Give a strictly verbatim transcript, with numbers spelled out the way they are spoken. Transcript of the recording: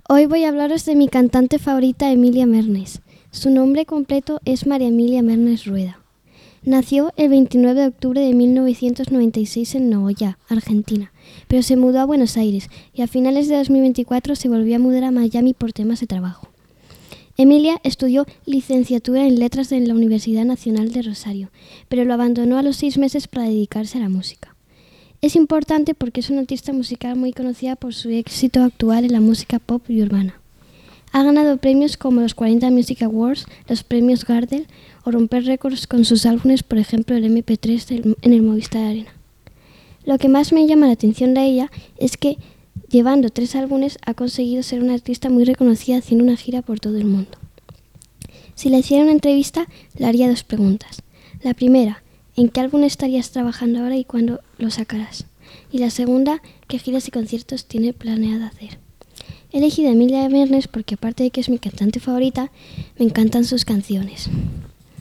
Hoy voy a hablaros de mi cantante favorita, Emilia Mernes. Su nombre completo es María Emilia Mernes Rueda. Nació el veintinueve de octubre de mil novecientos noventa y seis en Nogoyá, Argentina, pero se mudó a Buenos Aires y a finales de dos mil veinticuatro se volvió a mudar a Miami por temas de trabajo. Emilia estudió licenciatura en Letras en la Universidad Nacional de Rosario, pero lo abandonó a los seis meses para dedicarse a la música. Es importante porque es una artista musical muy conocida por su éxito actual en la música pop y urbana. Ha ganado premios como los cuarenta Music Awards, los premios Gardel o romper récords con sus álbumes, por ejemplo el eme pe tres en el Movistar Arena. Lo que más me llama la atención de ella es que, llevando tres álbumes, ha conseguido ser una artista muy reconocida haciendo una gira por todo el mundo. Si le hiciera una entrevista, le haría dos preguntas. La primera, ¿en qué álbum estarías trabajando ahora y cuándo lo sacarás? Y la segunda, ¿qué giras y conciertos tiene planeado hacer? He elegido a Emilia Mernes porque, aparte de que es mi cantante favorita, me encantan sus canciones.